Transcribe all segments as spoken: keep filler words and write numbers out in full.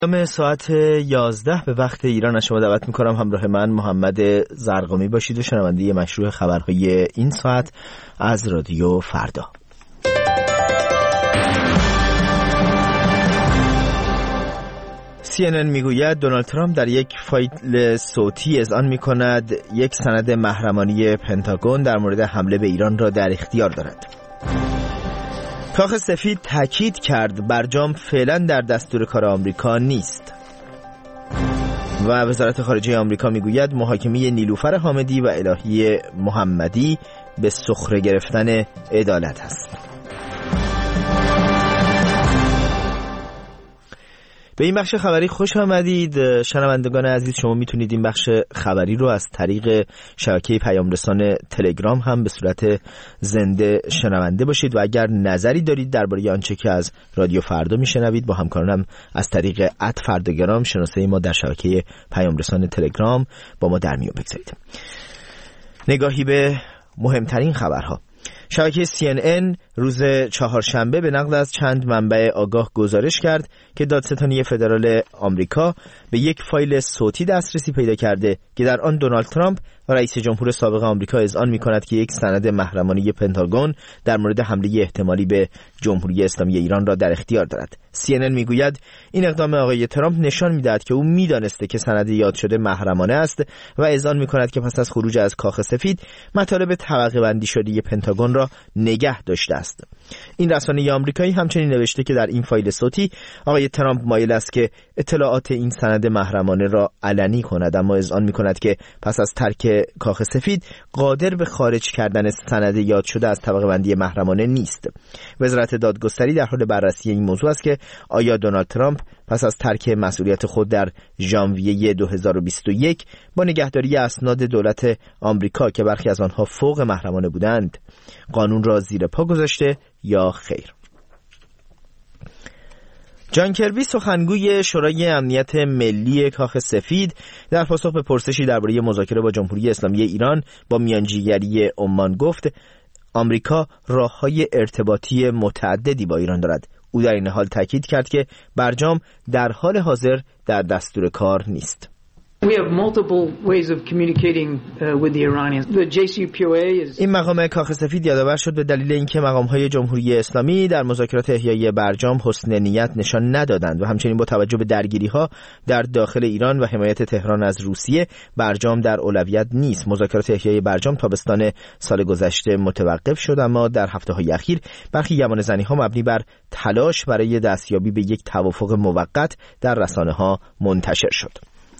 دم ساعت یازده به وقت ایران از شما دعوت میکنم همراه من محمد زرقامی باشید و شنونده مشروع خبرهای این ساعت از رادیو فردا. سی ان ان میگوید دونالد ترامپ در یک فایل صوتی اذعان میکند یک سند محرمانی پنتاگون در مورد حمله به ایران را در اختیار دارد. کاخ سفید تاکید کرد برجام فعلا در دستور کار آمریکا نیست. و وزارت خارجه آمریکا میگوید محاکمه نیلوفر حامدی و الهی محمدی به سخره گرفتن عدالت است. به این بخش خبری خوش آمدید. شنوندگان عزیز، شما میتونید این بخش خبری رو از طریق شبکه پیام رسان تلگرام هم به صورت زنده شنونده باشید و اگر نظری دارید درباره آنچه که از رادیو فردا میشنوید با همکارانم از طریق ات فرداگرام شناسه ما در شبکه پیام رسان تلگرام با ما در میون بگذارید. نگاهی به مهمترین خبرها. شبکه سی ان ان روز چهارشنبه به نقل از چند منبع آگاه گزارش کرد که دادستانی فدرال آمریکا به یک فایل صوتی دسترسی پیدا کرده که در آن دونالد ترامپ و رئیس جمهور سابق آمریکا اذعان می‌کند که یک سند محرمانه پنتاگون در مورد حمله احتمالی به جمهوری اسلامی ایران را در اختیار دارد. سی ان ان میگوید این اقدام آقای ترامپ نشان می‌دهد که او می‌دانسته که سند یاد شده محرمانه است و اذعان می‌کند که پس از خروج از کاخ سفید مطالب طبقه بندی شده پنتاگون را نگه داشته است. این رسانه آمریکایی همچنین نوشته که در این فایل صوتی آقای ترامپ مایل است که اطلاعات این سند محرمانه را علنی کند، اما اذعان می‌کند که پس از ترک کاخ سفید قادر به خارج کردن سند یاد شده از طبقه بندی محرمانه نیست. وزارت دادگستری در حال بررسی این موضوع است که آیا دونالد ترامپ پس از ترک مسئولیت خود در ژانویه دو هزار و بیست و یک با نگهداری اسناد دولت آمریکا که برخی از آنها فوق محرمانه بودند قانون را زیر پا گذاشته یا خیر. جان کربی سخنگوی شورای امنیت ملی کاخ سفید در پاسخ به پرسشی درباره مذاکره با جمهوری اسلامی ایران با میانجیگری عمان گفت آمریکا راه‌های ارتباطی متعددی با ایران دارد. او در این حال تاکید کرد که برجام در حال حاضر در دستور کار نیست. We have multiple ways of communicating uh, with the Iranians. The جی سی پی او ای is... این مقام کاخ سفید یادآور شد به دلیل اینکه مقام‌های جمهوری اسلامی در مذاکرات احیای برجام حسن نیت نشان ندادند و همچنین با توجه به درگیری‌ها در داخل ایران و حمایت تهران از روسیه برجام در اولویت نیست. مذاکرات احیای برجام تابستان سال گذشته متوقف شد، اما در هفته‌های اخیر برخی گمانه‌زنی‌ها مبنی بر تلاش برای دستیابی به یک توافق موقت در رسانه‌ها منتشر شد.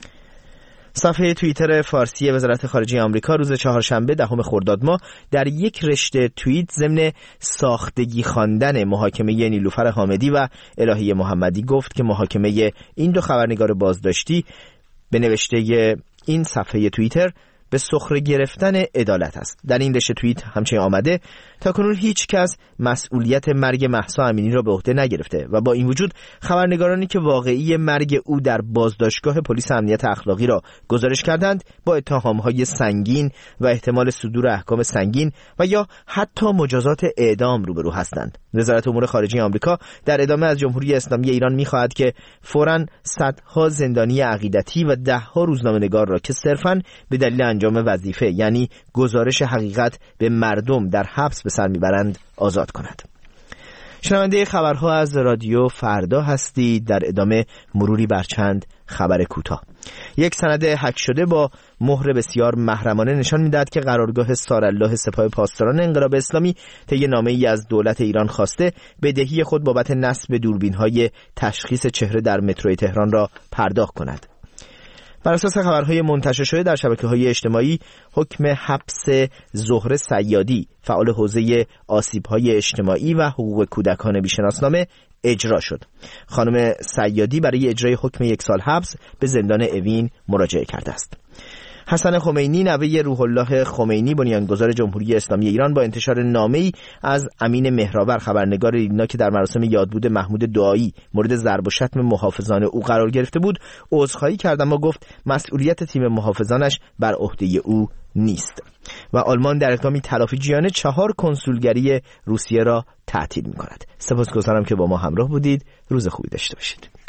صفحه توییتر فارسی وزارت خارجه آمریکا روز چهارشنبه دهم خرداد ماه در یک رشته توییت ضمن ساختگی خواندن محاکمه نیلوفر حامدی و الهی محمدی گفت که محاکمه این دو خبرنگار بازداشتی به نوشته این صفحه توییتر به سخره گرفتن عدالت است. در این رشته توییت همچنین آمده تاکنون هیچ کس مسئولیت مرگ مهسا امینی را به عهده نگرفته و با این وجود خبرنگارانی که واقعی مرگ او در بازداشتگاه پلیس امنیت اخلاقی را گزارش کردند با اتهام‌های سنگین و احتمال صدور احکام سنگین و یا حتی مجازات اعدام روبرو هستند. وزارت امور خارجه آمریکا در ادامه از جمهوری اسلامی ایران می‌خواهد که فوراً صدها زندانی عقیدتی و ده‌ها روزنامه‌نگار را که صرفاً به دلیل انجام وظیفه یعنی گزارش حقیقت به مردم در حبس به سر میبرند آزاد کند. شنونده خبرها از رادیو فردا هستید. در ادامه مروری بر چند خبر کوتاه. یک سند هک شده با مهر بسیار محرمانه نشان می‌دهد که قرارگاه سارالله سپاه پاسداران انقلاب اسلامی طی نامه‌ای از دولت ایران خواسته بدهی خود بابت نصب دوربین‌های تشخیص چهره در مترو تهران را پرداخت کند. بر اساس خبرهای منتشر شده در شبکه‌های اجتماعی حکم حبس زهره صیادی فعال حوزه آسیب‌های اجتماعی و حقوق کودکان بی‌شناسنامه اجرا شد. خانم صیادی برای اجرای حکم یک سال حبس به زندان اوین مراجعه کرده است. حسن خمینی نوه روح الله خمینی بنیانگذار جمهوری اسلامی ایران با انتشار نامه‌ای از امین مهرآور خبرنگار ایرنا که در مراسم یادبود محمود دعایی مورد ضرب و شتم محافظان او قرار گرفته بود عذرخواهی کرد، اما گفت مسئولیت تیم محافظانش بر عهده او نیست. و آلمان در اقدامی تلافی‌جویانه چهار کنسولگری روسیه را تعطیل می‌کند. سپاسگزارم که با ما همراه بودید. روز خوبی داشته باشید.